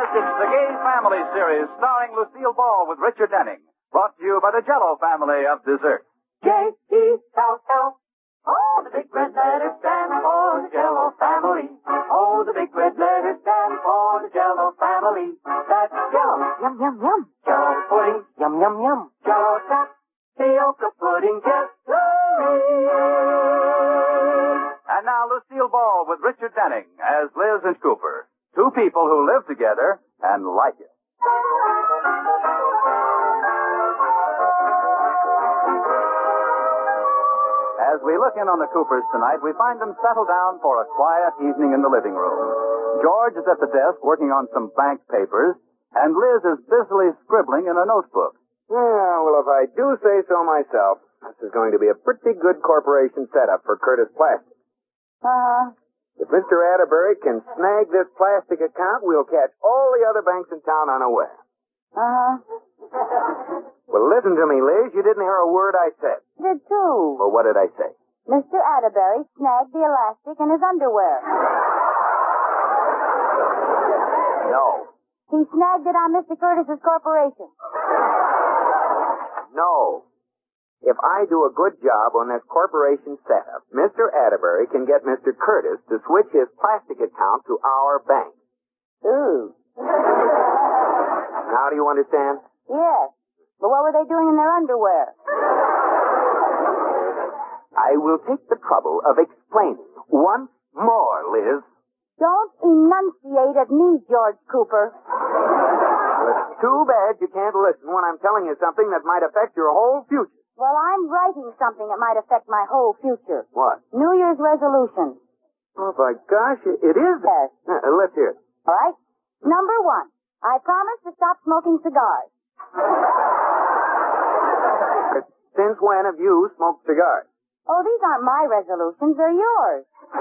it's the Gay Family series starring Lucille Ball with Richard Denning. Brought to you by the Jell-O family of desserts. J-E-L-L. Oh, the big red letters stand for the Jell-O family. Oh, the big red letters stand for the Jell-O family. That's Jell-O. Yum, yum, yum. Jell-O pudding. Yum, yum, yum. Jell-O tapioca pudding Jelly. And now Lucille Ball with Richard Denning as Liz and Cooper. Two people who live together and like it. As we look in on the Coopers tonight, we find them settled down for a quiet evening in the living room. George is at the desk working on some bank papers, and Liz is busily scribbling in a notebook. Yeah, well, if I do say so myself, this is going to be a pretty good corporation setup for Curtis Plastic. If Mr. Atterbury can snag this plastic account, we'll catch all the other banks in town unaware. Well, listen to me, Liz. You didn't hear a word I said. Did too. Well, what did I say? Mr. Atterbury snagged the elastic in his underwear. No. He snagged it on Mr. Curtis's corporation. No. If I do a good job on this corporation setup, Mr. Atterbury can get Mr. Curtis to switch his plastic account to our bank. Ooh. Now do you understand? Yes. But what were they doing in their underwear? I will take the trouble of explaining once more, Liz. Don't enunciate at me, George Cooper. Well, it's too bad you can't listen when I'm telling you something that might affect your whole future. Well, I'm writing something that might affect my whole future. What? New Year's resolution. Oh, my gosh, it is. Yes. Let's hear it. All right? Number 1, I promise to stop smoking cigars. Since when have you smoked cigars? Oh, these aren't my resolutions. They're yours.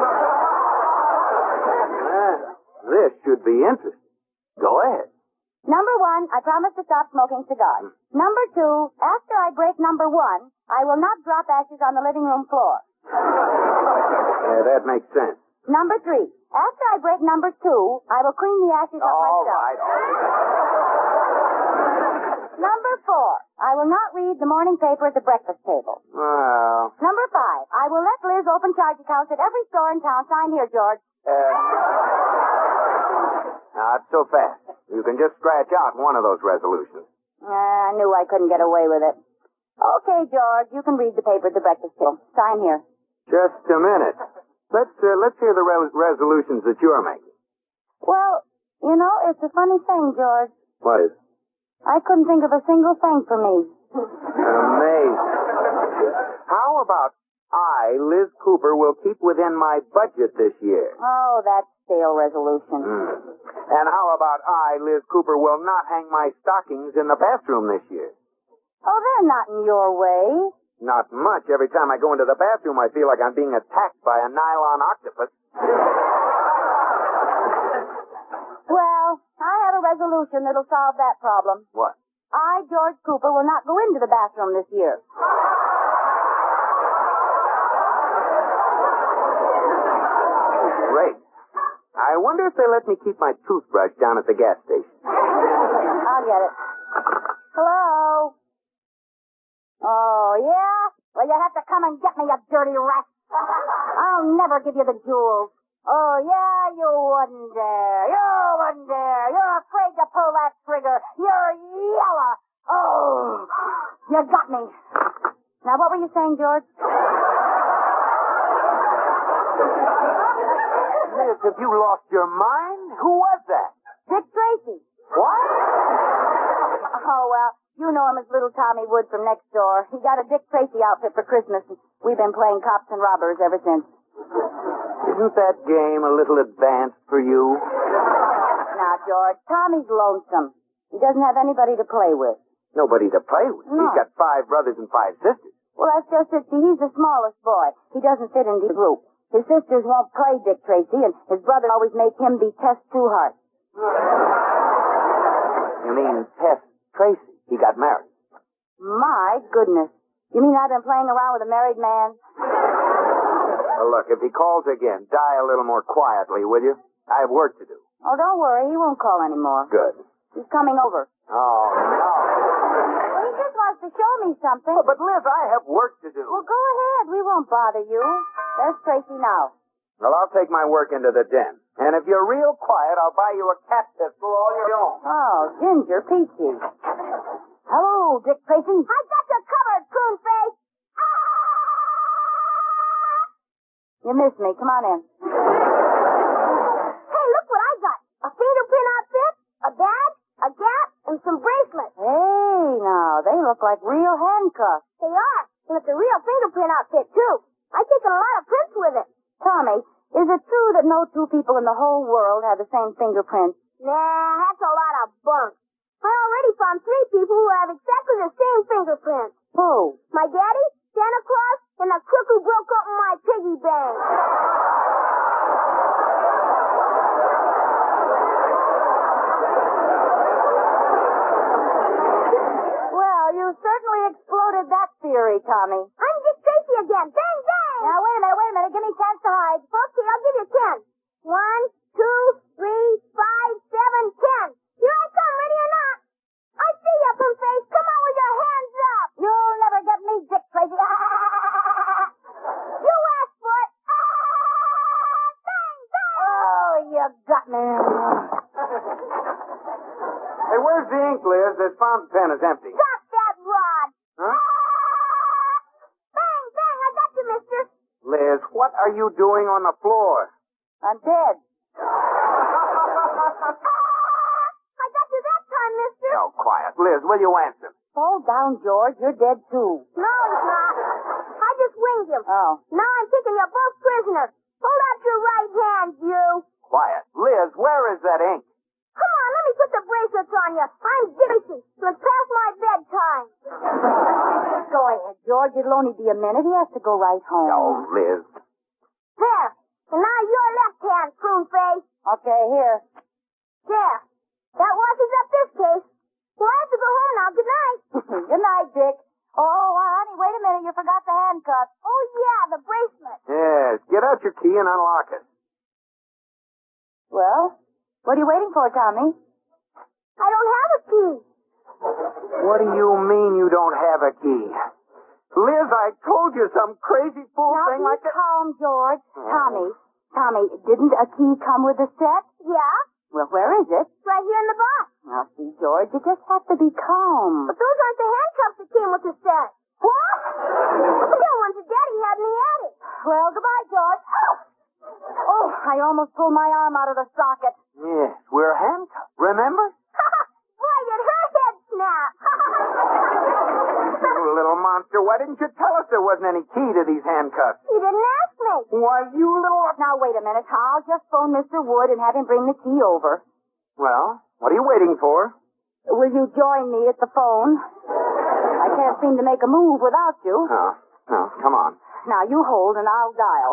This should be interesting. Go ahead. Number 1, I promise to stop smoking cigars. Number 2, after I break number 1, I will not drop ashes on the living room floor. That makes sense. Number 3, after I break number 2, I will clean the ashes up myself. All right. Number 4, I will not read the morning paper at the breakfast table. Well. Number 5, I will let Liz open charge accounts at every store in town. Sign here, George. Not so fast. You can just scratch out one of those resolutions. I knew I couldn't get away with it. Okay, George, you can read the paper at the breakfast table. Sign here. Just a minute. Let's hear the resolutions that you're making. Well, you know, it's a funny thing, George. What is it? I couldn't think of a single thing for me. Amazing. How about I, Liz Cooper, will keep within my budget this year? Oh, that stale resolution. And how about I, Liz Cooper, will not hang my stockings in the bathroom this year? Oh, they're not in your way. Not much. Every time I go into the bathroom, I feel like I'm being attacked by a nylon octopus. Well, I have a resolution that'll solve that problem. What? I, George Cooper, will not go into the bathroom this year. Great. I wonder if they let me keep my toothbrush down at the gas station. I'll get it. Hello? Oh, yeah? Well, you have to come and get me, you dirty rat. I'll never give you the jewels. Oh, yeah, you wouldn't dare. You wouldn't dare. You're afraid to pull that trigger. You're yellow. Oh, you got me. Now, what were you saying, George? Liz, have you lost your mind? Who was that? Dick Tracy. What? Oh, well, you know him as Little Tommy Wood from next door. He got a Dick Tracy outfit for Christmas, and we've been playing cops and robbers ever since. Isn't that game a little advanced for you? Now, George, Tommy's lonesome. He doesn't have anybody to play with. Nobody to play with. No. He's got 5 brothers and 5 sisters. Well, that's just it. See, he's the smallest boy. He doesn't fit into the group. His sisters won't play Dick Tracy, and his brother always make him be Tess Trueheart. You mean Tess Tracy? He got married. My goodness. You mean I've been playing around with a married man? Well, look, if he calls again, die a little more quietly, will you? I have work to do. Oh, don't worry. He won't call anymore. Good. He's coming over. Oh, no. Well, he just wants to show me something. Oh, but, Liz, I have work to do. Well, go ahead. We won't bother you. There's Tracy now. Well, I'll take my work into the den. And if you're real quiet, I'll buy you a cat pistol all your own. Oh, Ginger Peachy. Hello, Dick Tracy. I got you covered, coon face. You missed me. Come on in. Hey, look what I got. A fingerprint outfit, a badge, a gap, and some bracelets. Hey, now, they look like real handcuffs. They are. And it's a real fingerprint outfit, too. I've taken a lot of prints with it. Tommy, is it true that no two people in the whole world have the same fingerprints? Nah, that's a lot of bunk. I already found 3 people who have exactly the same fingerprints. Who? My daddy, Santa Claus, and the crook who broke open my piggy bank. Well, you certainly exploded that theory, Tommy. I'm Dick Tracy again. Bang, bang! Now, wait a minute. Give me a chance to hide. Okay, I'll give you 10. 1, 2, 3, 5, 7, 10. Here I come, ready or not. I see you, Pooh Face. Come on with your hands up. You'll never get me, Dick Tracy. You asked for it. Bang, bang! Oh, you got me. Hey, where's the ink, Liz? This fountain pen is empty. Drop that rod. Huh? Bang, bang, I got you, mister. Liz, what are you doing on the floor? I'm dead. I got you that time, mister. Oh, quiet. Liz, will you answer? Fall down, George. You're dead, too. No, he's not. I just winged him. Oh. Now I'm taking you both prisoners. Hold out your right hand, you. Quiet. Liz, where is that ink? Come on, let me put the bracelets on you. I'm Dixie. It's past my bedtime. Go ahead, George. It'll only be a minute. He has to go right home. Oh, Liz. There. And now your left hand, prune face. Okay, here. There. That washes up this case. Well, I have to go home now. Good night. Good night, Dick. Oh, honey, wait a minute. You forgot the handcuffs. Oh, yeah, the bracelet. Yes, get out your key and unlock it. Well, what are you waiting for, Tommy? I don't have a key. What do you mean you don't have a key? Liz, I told you some crazy fool Now thing be like that. calm, George. Tommy, didn't a key come with the set? Yeah. Well, where is it? Right here in the box. Now, see, George, you just have to be calm. But those aren't the handcuffs that came with the set. What? The ones that Daddy had in the attic. Well, goodbye, George. Oh, I almost pulled my arm out of the socket. Yes, we're handcuffed. Remember? Why did her head snap? You little monster. Why didn't you tell us there wasn't any key to these handcuffs? You didn't ask me. Why, you little... Now, wait a minute. I'll just phone Mr. Wood and have him bring the key over. Well, what are you waiting for? Will you join me at the phone? I can't seem to make a move without you. No, come on. Now, you hold and I'll dial.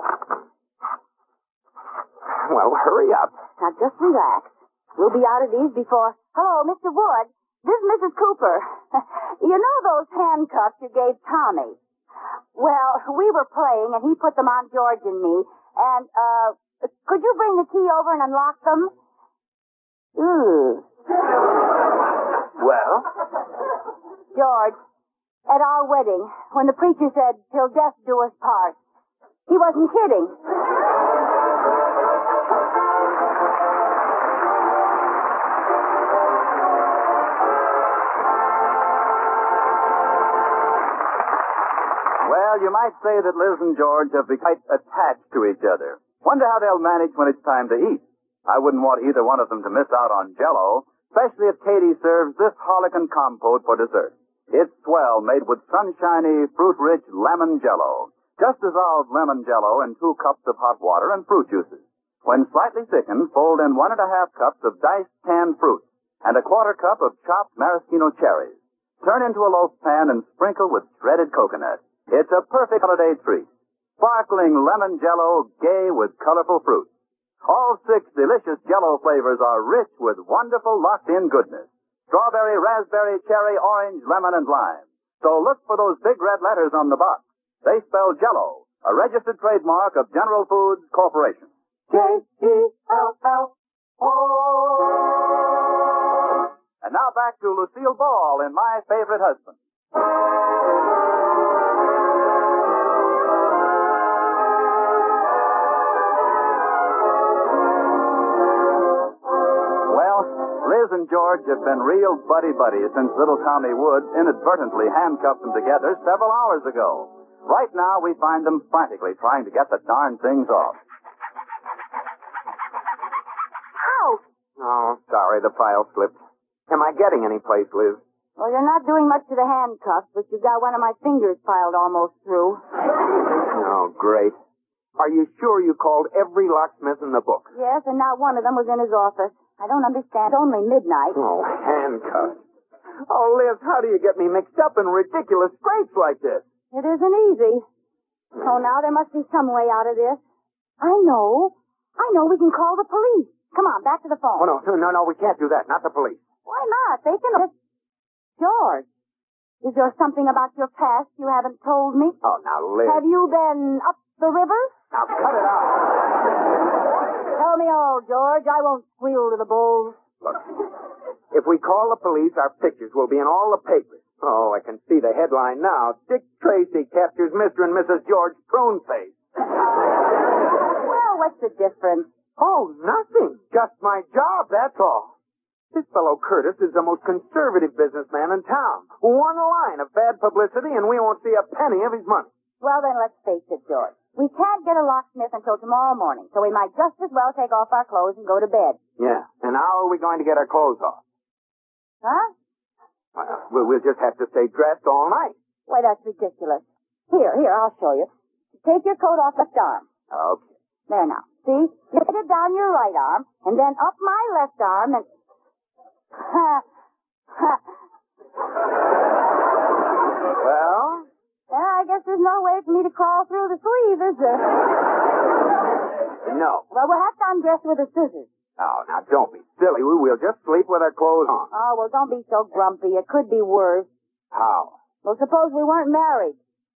Well, hurry up. Now, just relax. We'll be out of these before... Hello, Mr. Wood. This is Mrs. Cooper. You know those handcuffs you gave Tommy? Well, we were playing, and he put them on George and me. And, could you bring the key over and unlock them? Ooh. Well? George, at our wedding, when the preacher said, "Till death do us part," he wasn't kidding. Well, you might say that Liz and George have become quite attached to each other. Wonder how they'll manage when it's time to eat. I wouldn't want either one of them to miss out on Jell-O, especially if Katie serves this Harlequin compote for dessert. It's swell, made with sunshiny, fruit-rich lemon Jell-O. Just dissolve lemon Jell-O in 2 cups of hot water and fruit juices. When slightly thickened, fold in 1.5 cups of diced canned fruit and a 1/4 cup of chopped maraschino cherries. Turn into a loaf pan and sprinkle with shredded coconut. It's a perfect holiday treat. Sparkling lemon Jell-O, gay with colorful fruit. All 6 delicious Jell-O flavors are rich with wonderful locked-in goodness. Strawberry, raspberry, cherry, orange, lemon, and lime. So look for those big red letters on the box. They spell Jell-O, a registered trademark of General Foods Corporation. Jell-O. And now back to Lucille Ball in My Favorite Husband. Well, Liz and George have been real buddy-buddy since little Tommy Woods inadvertently handcuffed them together several hours ago. Right now, we find them frantically trying to get the darn things off. Ouch! Oh, sorry, the file slipped. Am I getting any place, Liz? Well, you're not doing much to the handcuffs, but you've got one of my fingers filed almost through. Oh, great. Are you sure you called every locksmith in the book? Yes, and not one of them was in his office. I don't understand. It's only midnight. Oh, handcuffs. Oh, Liz, how do you get me mixed up in ridiculous scrapes like this? It isn't easy. Oh, now there must be some way out of this. I know. We can call the police. Come on, back to the phone. Oh, no, we can't do that. Not the police. Why not? They can... George, is there something about your past you haven't told me? Oh, now, Liz. Have you been up the river? Now, cut it out. Tell me all, George. I won't squeal to the bulls. Look, if we call the police, our pictures will be in all the papers. Oh, I can see the headline now. Dick Tracy captures Mr. and Mrs. George Pruneface. Well, what's the difference? Oh, nothing. Just my job, that's all. This fellow Curtis is the most conservative businessman in town. One line of bad publicity and we won't see a penny of his money. Well, then let's face it, George. We can't get a locksmith until tomorrow morning, so we might just as well take off our clothes and go to bed. Yeah, and how are we going to get our clothes off? Huh? We'll just have to stay dressed all night. Why, that's ridiculous. Here, I'll show you. Take your coat off left arm. Okay. There now. See? You put it down your right arm, and then up my left arm, and... Well? Yeah, I guess there's no way for me to crawl through the sleeve, is there? No. Well, we'll have to undress with the scissors. Oh, now don't be silly. We'll just sleep with our clothes on. Oh, well, don't be so grumpy. It could be worse. How? Well, suppose we weren't married.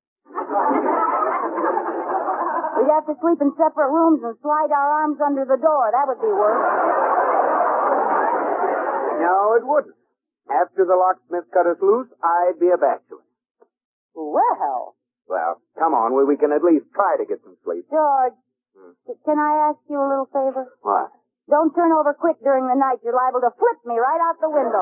We'd have to sleep in separate rooms and slide our arms under the door. That would be worse. No, it wouldn't. After the locksmith cut us loose, I'd be a bachelor. Well. Well, come on. We can at least try to get some sleep. George, can I ask you a little favor? What? Don't turn over quick during the night. You're liable to flip me right out the window.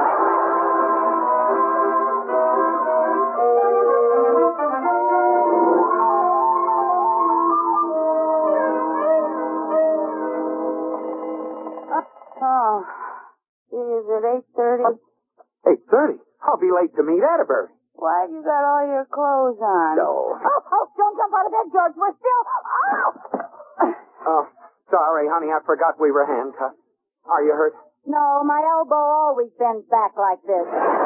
Oh, is it 8:30? 8:30? I'll be late to meet Atterbury. Why have you got all your clothes on? No. Oh, don't jump out of bed, George. We're still... Oh, sorry, honey. I forgot we were handcuffed. Are you hurt? No, my elbow always bends back like this.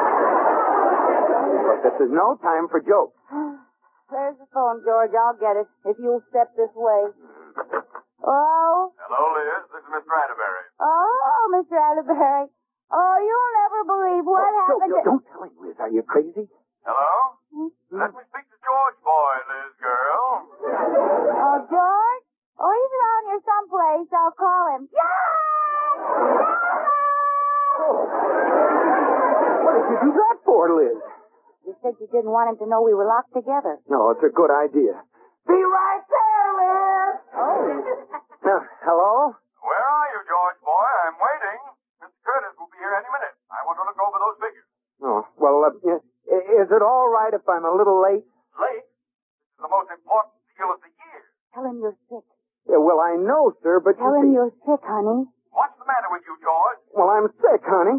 Look, this is no time for jokes. There's the phone, George. I'll get it if you'll step this way. Hello? Hello, Liz. This is Mr. Atterbury. Oh, Mr. Atterbury. Oh, you'll never believe what happened to... Don't tell him, Liz. Are you crazy? Hello? Let me speak to George Boy, Liz girl. Oh, George? Oh, he's around here someplace. I'll call him. What did you do that for, Liz? You said you didn't want him to know we were locked together. No, it's a good idea. Be right there, Liz! Oh. Hello? Where are you, George Boy? I'm waiting. Mr. Curtis will be here any minute. I want to look over those figures. Oh, well, is it all right if I'm a little late? Late? This is the most important deal of the year. Tell him you're sick. Yeah, well, I know, sir, but Tell him you're sick, honey. What's the matter with you, George? Well, I'm sick, honey.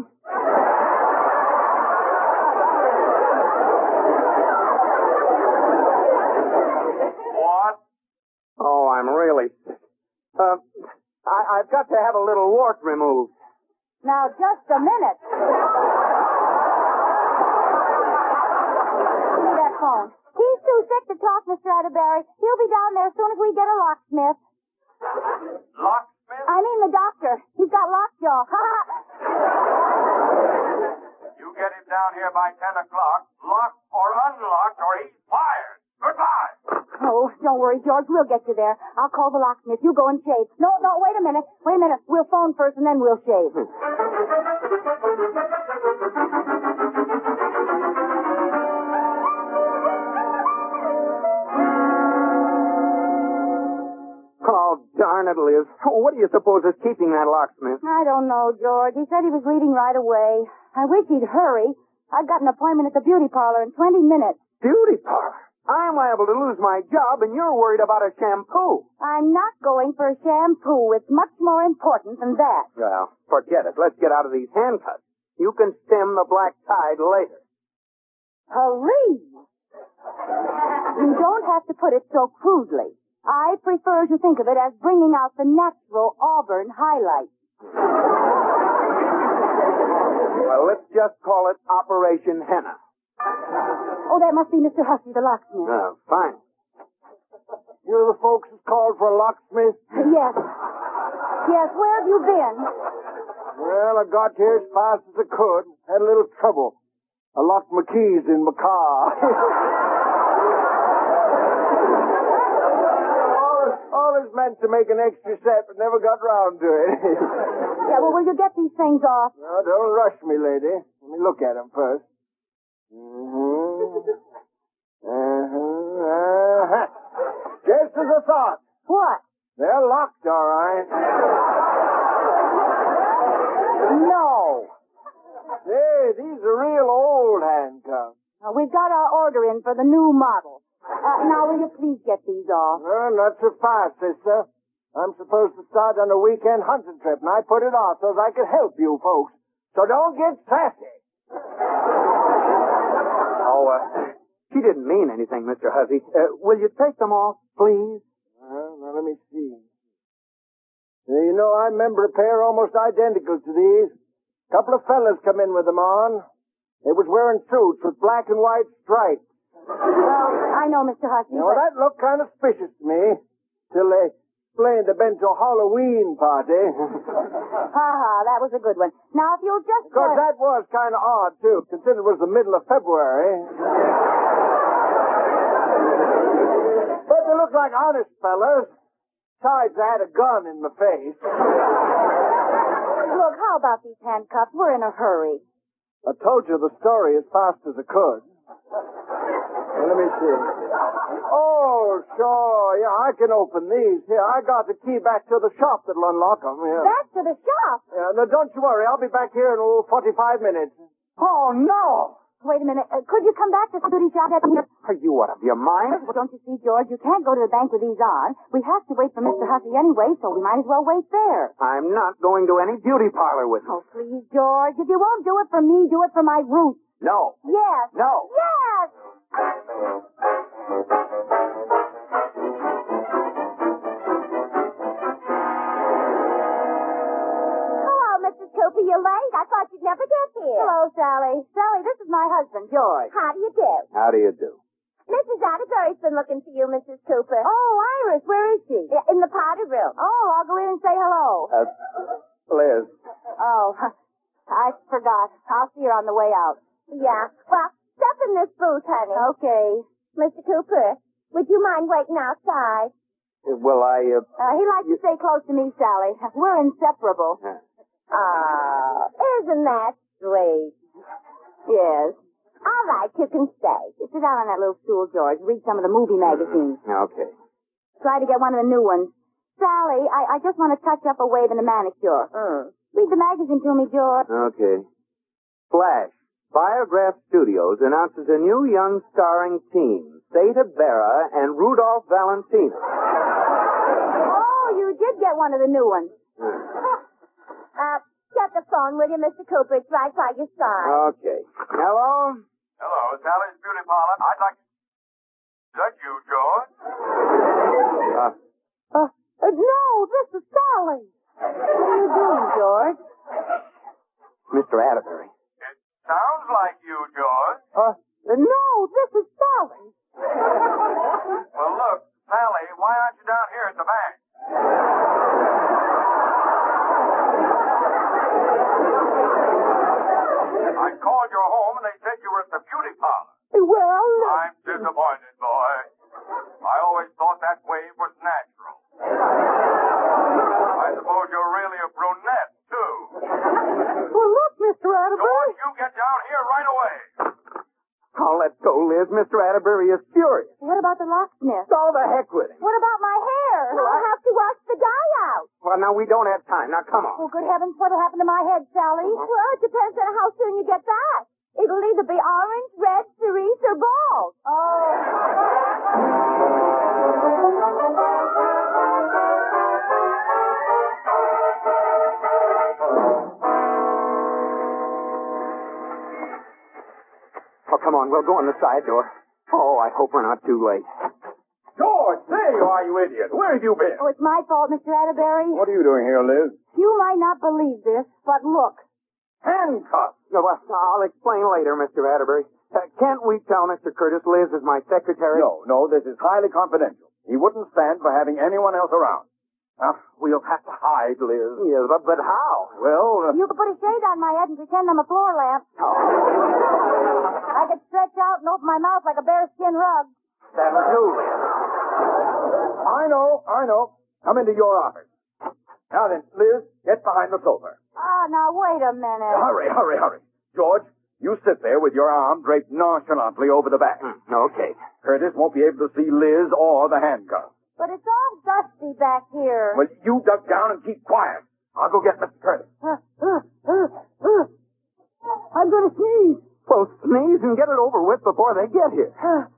What? Oh, I'm really sick. I've got to have a little wart removed. Now, just a minute. Give me that phone. He's too sick to talk, Mr. Atterbury. He'll be down there as soon as we get a locksmith. Locksmith? I mean the doctor. He's got lockjaw. You get him down here by 10 o'clock, locked or unlocked, or he's fired. Goodbye. Oh, don't worry, George. We'll get you there. I'll call the locksmith. You go and shave. No, wait a minute. We'll phone first and then we'll shave. Oh, darn it, Liz. What do you suppose is keeping that locksmith? I don't know, George. He said he was leaving right away. I wish he'd hurry. I've got an appointment at the beauty parlor in 20 minutes. Beauty parlor? I'm liable to lose my job, and you're worried about a shampoo. I'm not going for a shampoo. It's much more important than that. Well, forget it. Let's get out of these handcuffs. You can stem the black tide later. Police! You don't have to put it so crudely. I prefer to think of it as bringing out the natural auburn highlight. Well, let's just call it Operation Henna. Oh, that must be Mr. Hussey, the locksmith. Oh, fine. You're the folks that's called for a locksmith? Yes. Yes, where have you been? Well, I got here as fast as I could. Had a little trouble. I locked my keys in my car. Always meant to make an extra set, but never got round to it. Yeah, well, will you get these things off? No, don't rush me, lady. Let me look at them first. Just as I thought. What? They're locked, all right. No. Hey, these are real old handcuffs. We've got our order in for the new model. Now, will you please get these off? Well, not so fast, sister. I'm supposed to start on a weekend hunting trip, and I put it off so I could help you folks. So don't get sassy. Oh, she didn't mean anything, Mr. Hussey. Will you take them off, please? Now, let me see. You know, I remember a pair almost identical to these. A couple of fellas come in with them on. They was wearing suits with black and white stripes. Well, I know, Mr. Hussey. Now, that looked kind of suspicious to me, till they explained they'd been to a Halloween party. That was a good one. Now, if you'll just... Of course, that was kind of odd, too, considering it was the middle of February. But they looked like honest fellas. Besides, I had a gun in my face. Look, how about these handcuffs? We're in a hurry. I told you the story as fast as I could. Well, let me see. Oh, sure. Yeah, I can open these. Here, I got the key back to the shop that'll unlock them. Here. Back to the shop? Yeah, now, don't you worry. I'll be back here in 45 minutes. Oh, no! Wait a minute. Could you come back to the beauty shop? Are you out of your mind? Well, don't you see, George? You can't go to the bank with these on. We have to wait for Mr. Hussey anyway, so we might as well wait there. I'm not going to any beauty parlor with you. Oh, please, George. If you won't do it for me, do it for my roots. No. Yes. No. Yes! Hello, Mrs. Cooper. You're late. I thought you'd never get here. Hello, Sally. Sally, this is my husband, George. How do you do? How do you do? Mrs. Atterbury's been looking for you, Mrs. Cooper. Oh, Iris, where is she? In the powder room. Oh, I'll go in and say hello. Liz. Oh, I forgot. I'll see her on the way out. Yeah. Well, step in this booth, honey. Okay. Mr. Cooper, would you mind waiting outside? Will I, He likes to stay close to me, Sally. We're inseparable. Oh, isn't that sweet? Yes. All right, you can stay. Sit down on that little stool, George. Read some of the movie magazines. Okay. Try to get one of the new ones. Sally, I just want to touch up a wave and a manicure. Read the magazine to me, George. Okay. Flash. Biograph Studios announces a new young starring team, Theta Berra and Rudolph Valentino. Oh, you did get one of the new ones. Get the phone, will you, Mr. Cooper? It's right by your side. Okay. Hello? Hello, Sally's Beauty Parlor. I'd like... Is that you, George? No, this is Sally. What are you doing, George? Mr. Atterbury. It sounds like you, George. No, this is Sally. Well, look, Sally, why aren't you down here at the bank? I called your home and they said you were at the beauty parlor. Well, I'm disappointed, boy. I always that wave was natural. I suppose you're really a brunette, too. Well, look, Mr. Atterbury. George, you get down here right away. Oh, let's go, Liz. Mr. Atterbury is furious. What about the locksmith? All the heck with him. What about my hair? I'll have to wash the dye out. Well, now, we don't have time. Now, come Oh, on. good heavens, what'll happen to my head, Sally? Well, it depends on how soon you get back. It'll either be orange, red, cerise, or bald. Oh, come on. We'll go in the side door. Oh, I hope we're not too late. George, there you are, you idiot. Where have you been? Oh, it's my fault, Mr. Atterbury. What are you doing here, Liz? You might not believe this, but look. Handcuffed. No, well, I'll explain later, Mr. Atterbury. Can't we tell Mr. Curtis Liz is my secretary? No, this is highly confidential. He wouldn't stand for having anyone else around. We'll have to hide, Liz. Yes, but how? Well, You could put a shade on my head and pretend I'm a floor lamp. I could stretch out and open my mouth like a bearskin rug. That'll do, Liz. I know. Come into your office. Now then, Liz, get behind the sofa. Ah, now wait a minute. Hurry. George, you sit there with your arm draped nonchalantly over the back. Okay. Curtis won't be able to see Liz or the handcuffs. But it's all dusty back here. Well, you duck down and keep quiet. I'll go get Mr. Curtis. I'm going to sneeze. Well, sneeze and get it over with before they get here.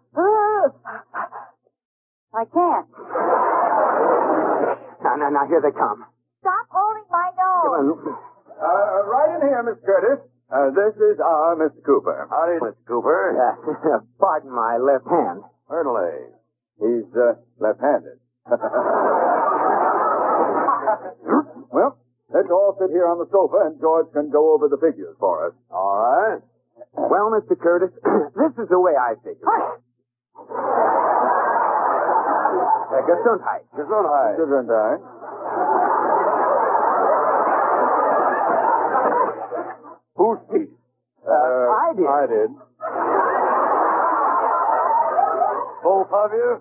I can't. Now, here they come. Stop holding my nose. Right in here, Miss Curtis. This is Mr. Cooper. Howdy, Mr. Cooper. Pardon my left hand. Certainly. He's left-handed. Well, let's all sit here on the sofa and George can go over the figures for us. All right. Well, Mr. Curtis, this is the way I figure it. Gesundheit. Gesundheit. Who speaks? I did. I did. Both of you?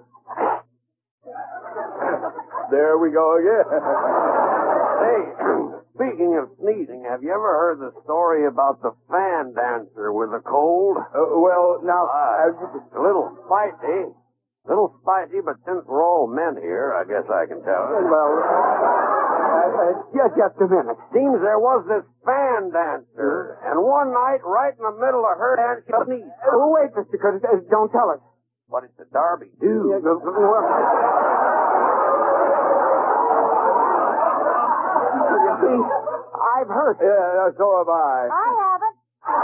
There we go again. Hey, speaking of sneezing, have you ever heard the story about the fan dancer with a cold? Well, now... A little spicy, but since we're all men here, I guess I can tell it. Well, just a minute. Seems there was this fan dancer, and one night, right in the middle of her dance, she sneezed. Wait, Mr. Curtis, don't tell us. But it's a Derby, too. You see, I've heard it. Yeah, so have I. I haven't.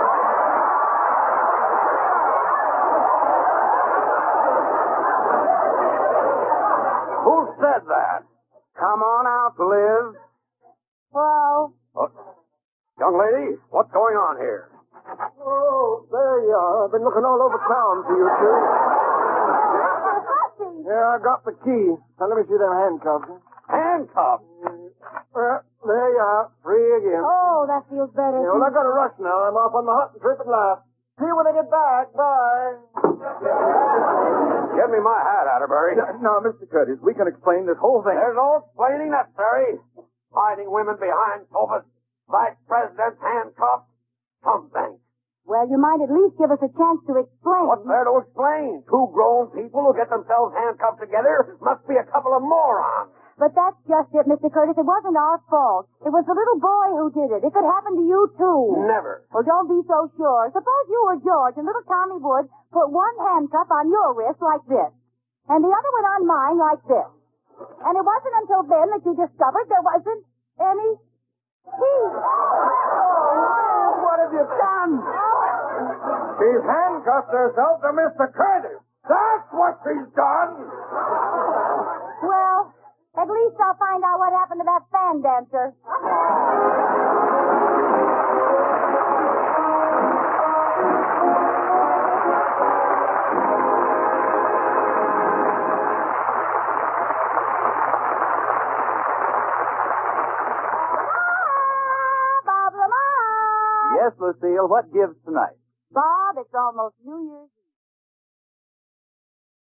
Who said that? Come on out, Liz. Well, Young lady, what's going on here? Oh, there you are. I've been looking all over town for you two. Yeah, I got the key. Now, let me see them handcuffs. Handcuffs? There you are. Free again. oh, that feels better. Yeah, well, I got to rush now. I'm off on the hunting trip at last. See you when I get back. Bye. Give me my hat, Atterbury. Now, Mr. Curtis, we can explain this whole thing. There's no explaining necessary. Hiding women behind sofas. Vice President's handcuffed. Something. Well, you might at least give us a chance to explain. What's there to explain? Two grown people who get themselves handcuffed together must be a couple of morons. But that's just it, Mr. Curtis. It wasn't our fault. It was the little boy who did it. It could happen to you, too. Never. Well, don't be so sure. Suppose you were George and little Tommy Wood put one handcuff on your wrist like this, and the other one on mine like this. And it wasn't until then that you discovered there wasn't any teeth. What have you done? She's handcuffed herself to Mr. Curtis. That's what she's done. Well, at least I'll find out what happened to that fan dancer. Bob Lamont! Yes, Lucille, what gives tonight? Bob, it's almost New Year's